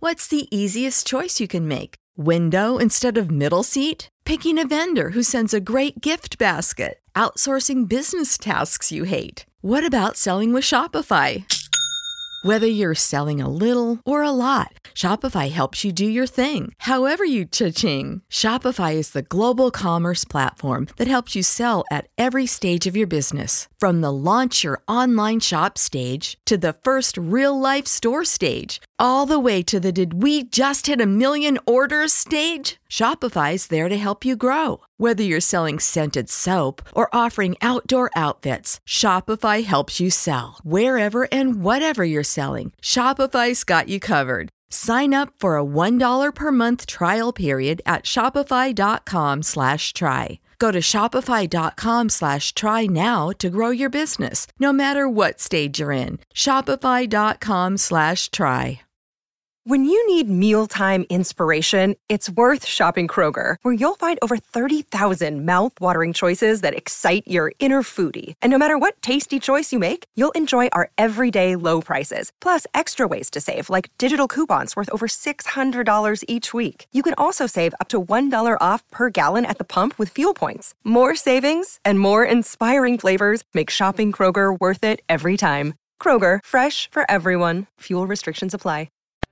What's the easiest choice you can make? Window instead of middle seat? Picking a vendor who sends a great gift basket? Outsourcing business tasks you hate? What about selling with Shopify? Whether you're selling a little or a lot, Shopify helps you do your thing, however you cha-ching. Shopify is the global commerce platform that helps you sell at every stage of your business. From the launch your online shop stage to the first real-life store stage, all the way to the did we just hit a million orders stage. Shopify's there to help you grow. Whether you're selling scented soap or offering outdoor outfits, Shopify helps you sell. Wherever and whatever you're selling, Shopify's got you covered. Sign up for a $1 per month trial period at shopify.com/try. Go to shopify.com/try now to grow your business, no matter what stage you're in. Shopify.com/try. When you need mealtime inspiration, it's worth shopping Kroger, where you'll find over 30,000 mouth-watering choices that excite your inner foodie. And no matter what tasty choice you make, you'll enjoy our everyday low prices, plus extra ways to save, like digital coupons worth over $600 each week. You can also save up to $1 off per gallon at the pump with fuel points. More savings and more inspiring flavors make shopping Kroger worth it every time. Kroger, fresh for everyone. Fuel restrictions apply.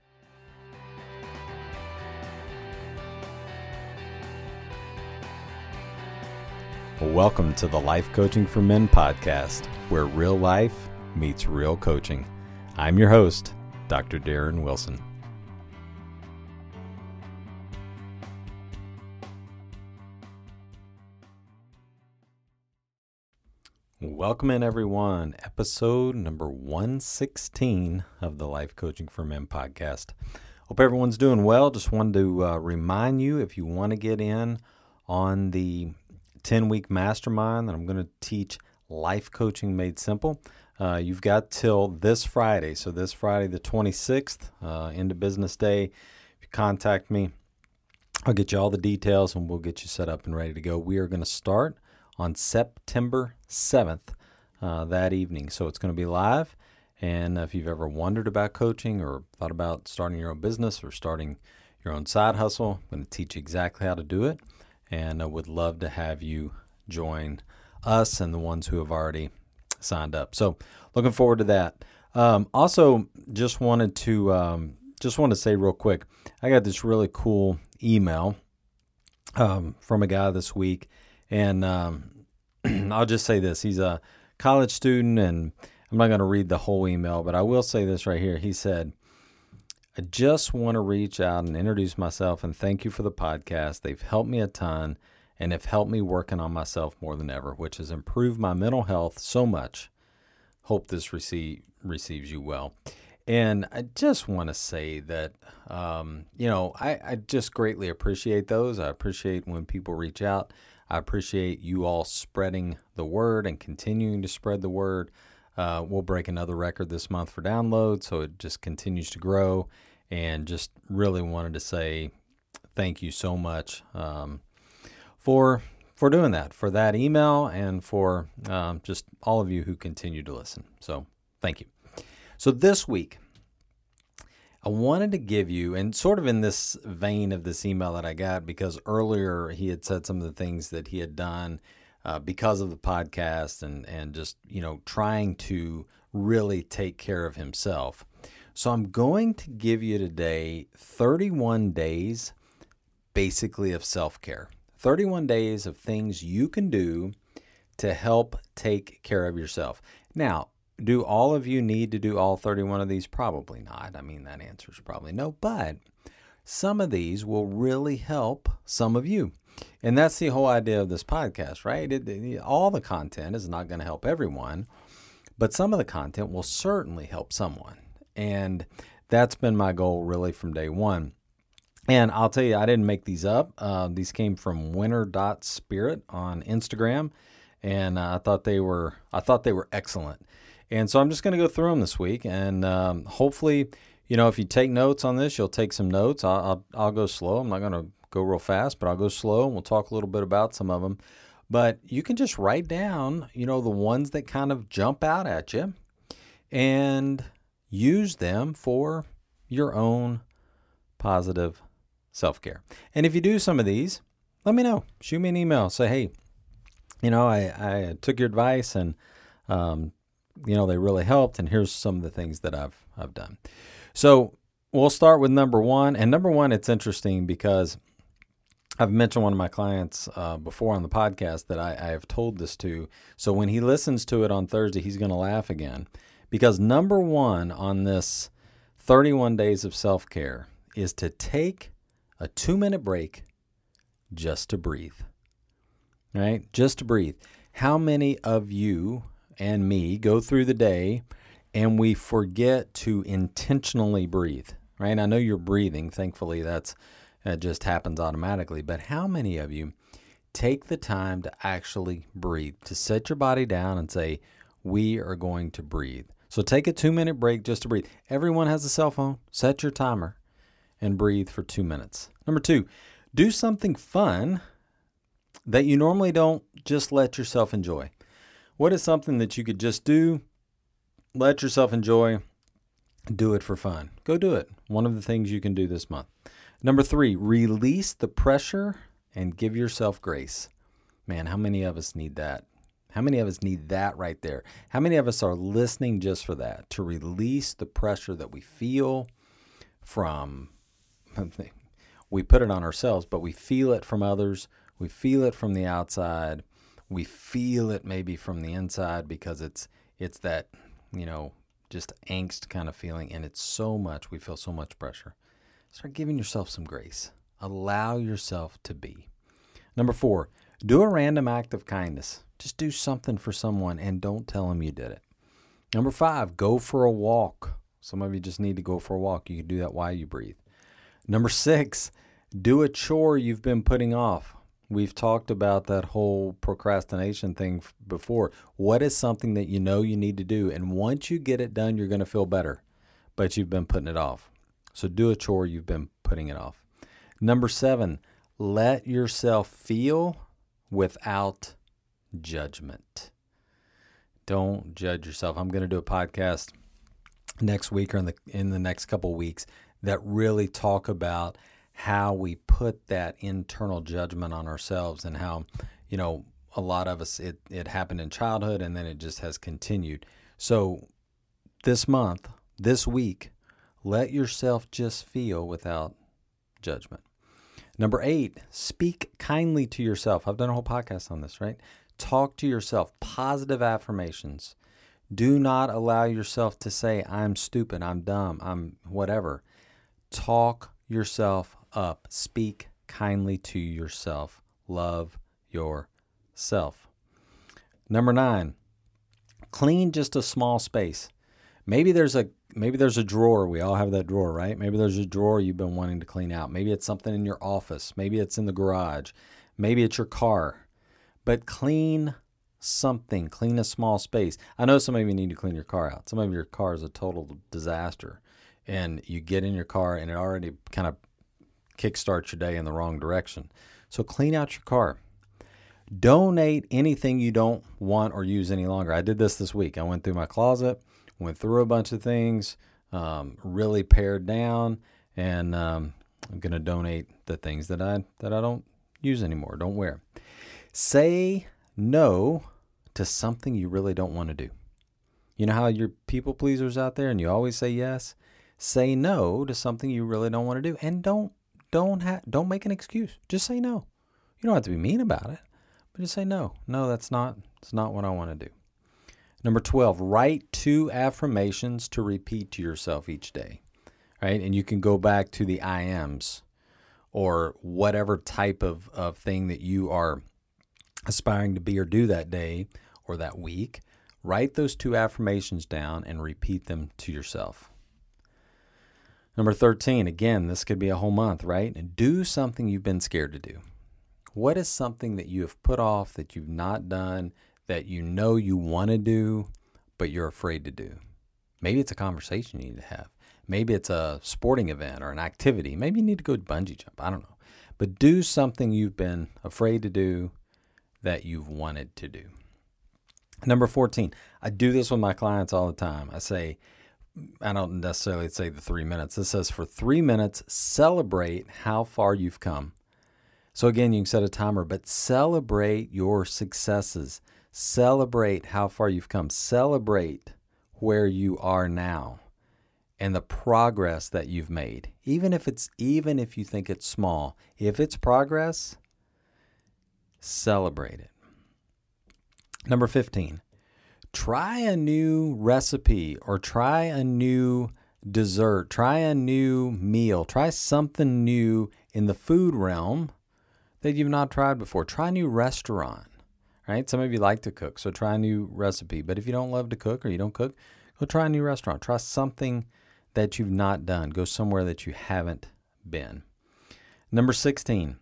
Welcome to the Life Coaching for Men podcast, where real life meets real coaching. I'm your host, Dr. Darren Wilson. Welcome in, everyone. Episode number 116 of the Life Coaching for Men podcast. Hope everyone's doing well. Just wanted to remind you, if you want to get in on the 10-week mastermind that I'm going to teach life coaching made simple. You've got till this Friday. So this Friday, the 26th, into business day. If you contact me, I'll get you all the details and we'll get you set up and ready to go. We are going to start on September 7th that evening. So it's going to be live. And if you've ever wondered about coaching or thought about starting your own business or starting your own side hustle, I'm going to teach you exactly how to do it. And I would love to have you join us and the ones who have already signed up. So looking forward to that. Also, just wanted to say real quick, I got this really cool email from a guy this week. And I'll just say this. He's a college student, and I'm not going to read the whole email, but I will say this right here. He said, I just want to reach out and introduce myself and thank you for the podcast. They've helped me a ton and have helped me working on myself more than ever, which has improved my mental health so much. Hope this receives you well. And I just want to say that, I just greatly appreciate those. I appreciate when people reach out. I appreciate you all spreading the word and continuing to spread the word. We'll break another record this month for download, so it just continues to grow. And just really wanted to say thank you so much for doing that, for that email, and for just all of you who continue to listen. So thank you. So this week, I wanted to give you, and sort of in this vein of this email that I got, because earlier he had said some of the things that he had done because of the podcast and just, trying to really take care of himself. So I'm going to give you today 31 days basically of self-care. 31 days of things you can do to help take care of yourself. Now, do all of you need to do all 31 of these? Probably not. I mean, that answer is probably no, but some of these will really help some of you. And that's the whole idea of this podcast, right? All the content is not going to help everyone, but some of the content will certainly help someone. And that's been my goal really from day one. And I'll tell you, I didn't make these up. These came from winter.spirit on Instagram, and I thought they were excellent. And so I'm just going to go through them this week, and hopefully, if you take notes on this, you'll take some notes. I'll go slow. I'm not going to go real fast, but I'll go slow, and we'll talk a little bit about some of them. But you can just write down, the ones that kind of jump out at you, and use them for your own positive self-care. And if you do some of these, let me know. Shoot me an email. Say, hey, I took your advice and, they really helped. And here's some of the things that I've done. So we'll start with number one. And number one, it's interesting because I've mentioned one of my clients before on the podcast that I have told this to. So when he listens to it on Thursday, he's going to laugh again. Because number one on this 31 days of self-care is to take a 2-minute break just to breathe. Right? Just to breathe. How many of you and me go through the day and we forget to intentionally breathe? Right? I know you're breathing. Thankfully, that just happens automatically. But how many of you take the time to actually breathe, to set your body down and say, we are going to breathe? So take a 2-minute break just to breathe. Everyone has a cell phone. Set your timer and breathe for 2 minutes. Number two, do something fun that you normally don't just let yourself enjoy. What is something that you could just do, let yourself enjoy, do it for fun? Go do it. One of the things you can do this month. Number three, release the pressure and give yourself grace. Man, how many of us need that? How many of us need that right there? How many of us are listening just for that? To release the pressure that we feel from, we put it on ourselves, but we feel it from others. We feel it from the outside. We feel it maybe from the inside because it's that, just angst kind of feeling. And it's so much, we feel so much pressure. Start giving yourself some grace. Allow yourself to be. Number four, do a random act of kindness. Just do something for someone and don't tell them you did it. Number five, go for a walk. Some of you just need to go for a walk. You can do that while you breathe. Number six, do a chore you've been putting off. We've talked about that whole procrastination thing before. What is something that you know you need to do? And once you get it done, you're going to feel better, but you've been putting it off. So do a chore you've been putting it off. Number seven, let yourself feel without judgment. Don't judge yourself. I'm going to do a podcast next week or in the next couple of weeks that really talk about how we put that internal judgment on ourselves and how, a lot of us, it happened in childhood and then it just has continued. So this month, this week, let yourself just feel without judgment. Number 8, speak kindly to yourself. I've done a whole podcast on this, right? Talk to yourself. Positive affirmations. Do not allow yourself to say, I'm stupid, I'm dumb, I'm whatever. Talk yourself up. Speak kindly to yourself. Love yourself. Number 9, clean just a small space. Maybe there's a drawer. We all have that drawer, right? Maybe there's a drawer you've been wanting to clean out. Maybe it's something in your office. Maybe it's in the garage. Maybe it's your car. But clean something. Clean a small space. I know some of you need to clean your car out. Some of your car is a total disaster. And you get in your car and it already kind of kickstarts your day in the wrong direction. So clean out your car. Donate anything you don't want or use any longer. I did this week. I went through my closet, went through a bunch of things, really pared down, and I'm going to donate the things that I don't use anymore, don't wear. Say no to something you really don't want to do. You know how you're people pleasers out there and you always say yes? Say no to something you really don't want to do, and don't make an excuse. Just say no. You don't have to be mean about it, but just say no. No, it's not what I want to do. Number 12, write 2 affirmations to repeat to yourself each day, right? And you can go back to the I ams or whatever type of thing that you are aspiring to be or do that day or that week. Write those 2 affirmations down and repeat them to yourself. Number 13, again, this could be a whole month, right? And do something you've been scared to do. What is something that you have put off, that you've not done, that you know you want to do, but you're afraid to do? Maybe it's a conversation you need to have. Maybe it's a sporting event or an activity. Maybe you need to go bungee jump. I don't know. But do something you've been afraid to do that you've wanted to do. Number 14, I do this with my clients all the time. I say, I don't necessarily say the 3 minutes. This says for 3 minutes, celebrate how far you've come. So again, you can set a timer, but celebrate your successes. Celebrate how far you've come. Celebrate where you are now and the progress that you've made. Even if you think it's small, if it's progress, celebrate it. Number 15, try a new recipe or try a new dessert, try a new meal, try something new in the food realm that you've not tried before. Try a new restaurant, right? Some of you like to cook, so try a new recipe. But if you don't love to cook or you don't cook, go try a new restaurant. Try something that you've not done. Go somewhere that you haven't been. Number 16,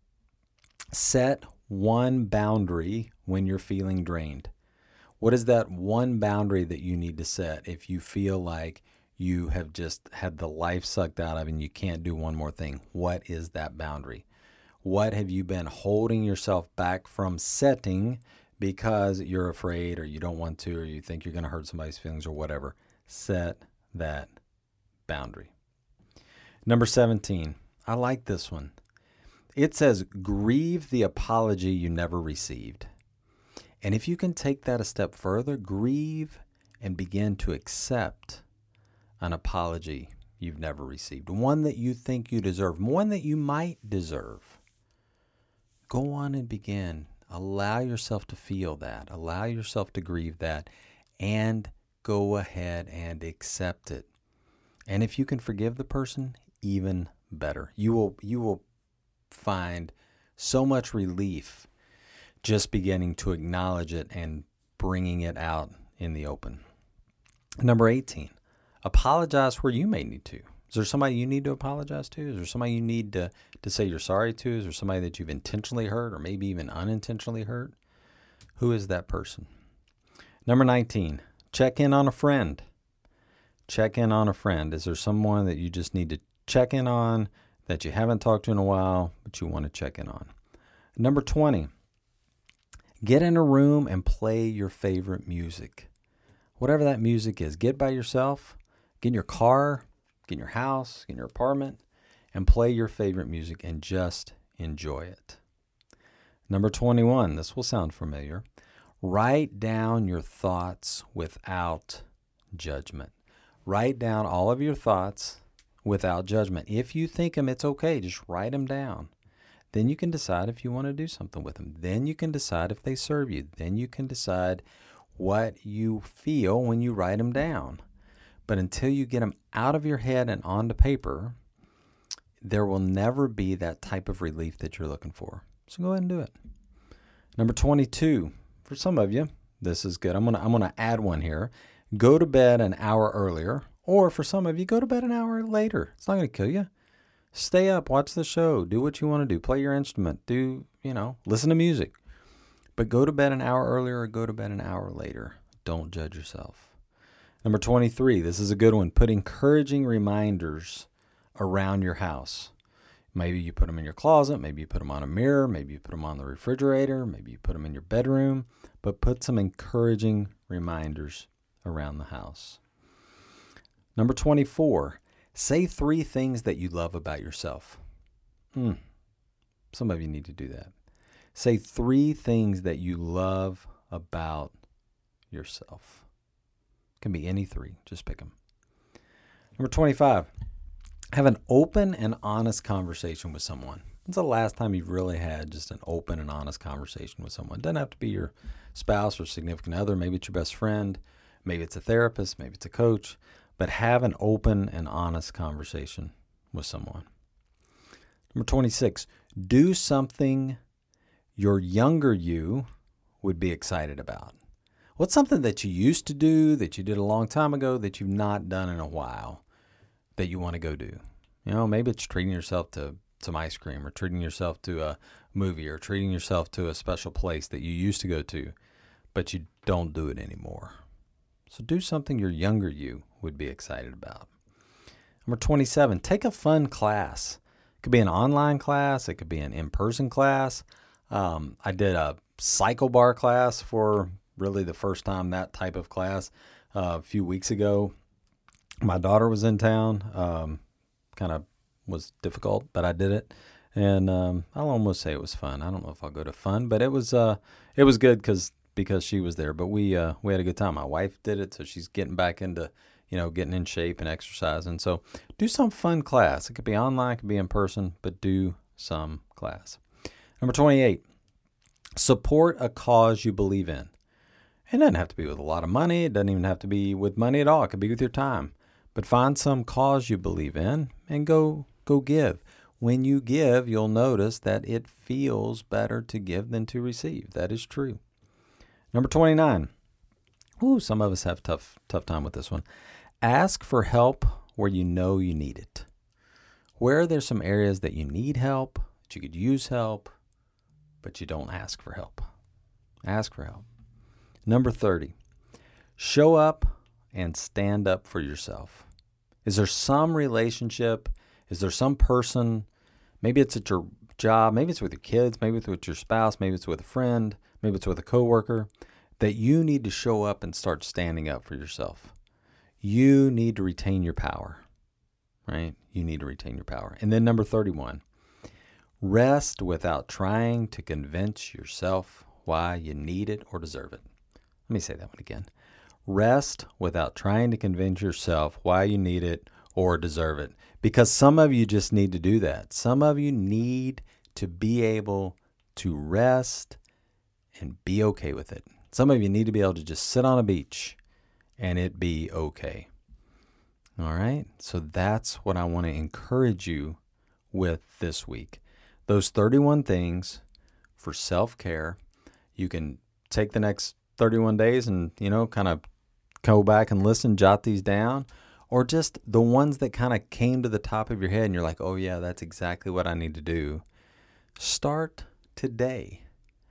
set one boundary when you're feeling drained. What is that one boundary that you need to set if you feel like you have just had the life sucked out of and you can't do one more thing? What is that boundary? What have you been holding yourself back from setting because you're afraid or you don't want to or you think you're going to hurt somebody's feelings or whatever? Set that boundary. Number 17, I like this one. It says, grieve the apology you never received. And if you can take that a step further, grieve and begin to accept an apology you've never received, one that you think you deserve, one that you might deserve. Go on and begin. Allow yourself to feel that. Allow yourself to grieve that and go ahead and accept it. And if you can forgive the person, even better. You will find so much relief just beginning to acknowledge it and bringing it out in the open. Number 18, apologize where you may need to. Is there somebody you need to apologize to? Is there somebody you need to say you're sorry to? Is there somebody that you've intentionally hurt or maybe even unintentionally hurt? Who is that person? Number 19, check in on a friend. Check in on a friend. Is there someone that you just need to check in on that you haven't talked to in a while, but you want to check in on? Number 20, get in a room and play your favorite music. Whatever that music is, get by yourself, get in your car, get in your house, get in your apartment, and play your favorite music and just enjoy it. Number 21, this will sound familiar. Write down your thoughts without judgment. Write down all of your thoughts without judgment. If you think them, it's okay. Just write them down. Then you can decide if you want to do something with them. Then you can decide if they serve you. Then you can decide what you feel when you write them down. But until you get them out of your head and onto paper, there will never be that type of relief that you're looking for. So go ahead and do it. Number 22, for some of you, this is good. I'm gonna add one here. Go to bed an hour earlier, or for some of you, go to bed an hour later. It's not going to kill you. Stay up, watch the show, do what you want to do, play your instrument, listen to music. But go to bed an hour earlier or go to bed an hour later. Don't judge yourself. Number 23, this is a good one. Put encouraging reminders around your house. Maybe you put them in your closet, maybe you put them on a mirror, maybe you put them on the refrigerator, maybe you put them in your bedroom, but put some encouraging reminders around the house. Number 24, say 3 things that you love about yourself. Some of you need to do that. Say 3 things that you love about yourself. It can be any 3. Just pick them. Number 25, have an open and honest conversation with someone. When's the last time you've really had just an open and honest conversation with someone? It doesn't have to be your spouse or significant other. Maybe it's your best friend. Maybe it's a therapist. Maybe it's a coach. But have an open and honest conversation with someone. Number 26, do something your younger you would be excited about. What's something that you used to do, that you did a long time ago, that you've not done in a while, that you want to go do? Maybe it's treating yourself to some ice cream, or treating yourself to a movie, or treating yourself to a special place that you used to go to, but you don't do it anymore. So do something your younger you would be excited about. Number 27, take a fun class. It could be an online class. It could be an in-person class. I did a cycle bar class for really the first time, that type of class, a few weeks ago. My daughter was in town. Kind of was difficult, but I did it. And I'll almost say it was fun. I don't know if I'll go to fun, but it was good because she was there. But we had a good time. My wife did it, so she's getting back into, getting in shape and exercising. So do some fun class. It could be online, it could be in person, but do some class. Number 28, support a cause you believe in. It doesn't have to be with a lot of money. It doesn't even have to be with money at all. It could be with your time. But find some cause you believe in and go give. When you give, you'll notice that it feels better to give than to receive. That is true. Number 29. Some of us have tough time with this one. Ask for help where you know you need it. Where there's some areas that you need help, that you could use help, but you don't ask for help. Ask for help. Number 30. Show up and stand up for yourself. Is there some relationship? Is there some person? Maybe it's at your job. Maybe it's with your kids. Maybe it's with your spouse. Maybe it's with a friend. Maybe it's with a coworker. That you need to show up and start standing up for yourself. You need to retain your power, right? You need to retain your power. And then number 31, rest without trying to convince yourself why you need it or deserve it. Let me say that one again. Rest without trying to convince yourself why you need it or deserve it. Because some of you just need to do that. Some of you need to be able to rest and be okay with it. Some of you need to be able to just sit on a beach and it be okay. All right? So that's what I want to encourage you with this week. Those 31 things for self-care. You can take the next 31 days and, kind of go back and listen, jot these down, or just the ones that kind of came to the top of your head and you're like, oh yeah, that's exactly what I need to do. Start today.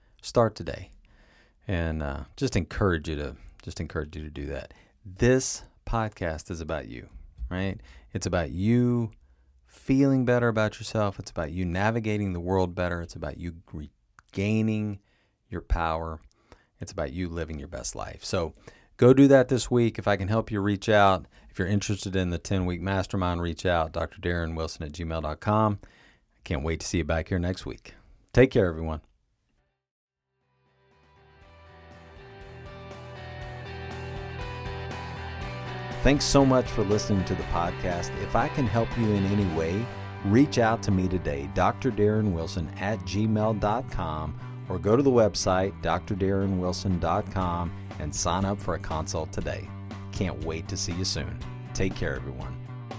And just encourage you to do that. This podcast is about you, right? It's about you feeling better about yourself. It's about you navigating the world better. It's about you regaining your power. It's about you living your best life. So go do that this week. If I can help you, reach out. If you're interested in the 10-week mastermind, reach out, drdarrenwilson@gmail.com. I can't wait to see you back here next week. Take care, everyone. Thanks so much for listening to the podcast. If I can help you in any way, reach out to me today, drdarrenwilson@gmail.com, or go to the website, drdarrenwilson.com, and sign up for a consult today. Can't wait to see you soon. Take care, everyone.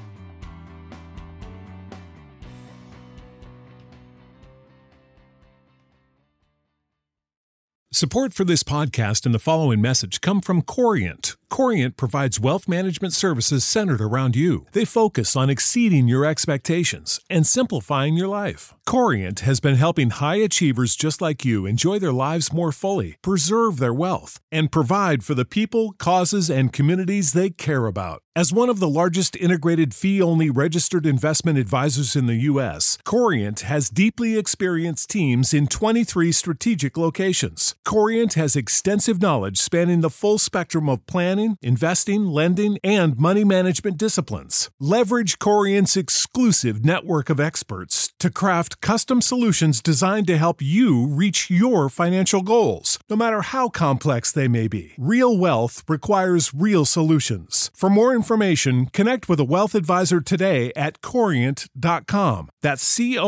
Support for this podcast and the following message come from Corient. Corient provides wealth management services centered around you. They focus on exceeding your expectations and simplifying your life. Corient has been helping high achievers just like you enjoy their lives more fully, preserve their wealth, and provide for the people, causes, and communities they care about. As one of the largest integrated fee-only registered investment advisors in the U.S., Corient has deeply experienced teams in 23 strategic locations. Corient has extensive knowledge spanning the full spectrum of planning, investing, lending, and money management disciplines. Leverage Corient's exclusive network of experts to craft custom solutions designed to help you reach your financial goals, no matter how complex they may be. Real wealth requires real solutions. For more information, connect with a wealth advisor today at Corient.com. That's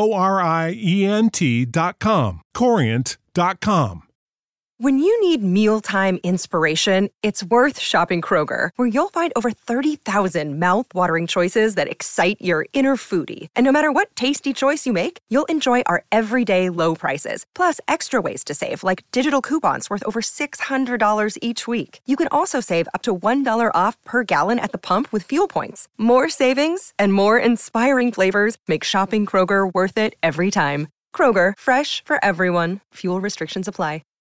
Corient.com. Corient.com. When you need mealtime inspiration, it's worth shopping Kroger, where you'll find over 30,000 mouth-watering choices that excite your inner foodie. And no matter what tasty choice you make, you'll enjoy our everyday low prices, plus extra ways to save, like digital coupons worth over $600 each week. You can also save up to $1 off per gallon at the pump with fuel points. More savings and more inspiring flavors make shopping Kroger worth it every time. Kroger, fresh for everyone. Fuel restrictions apply.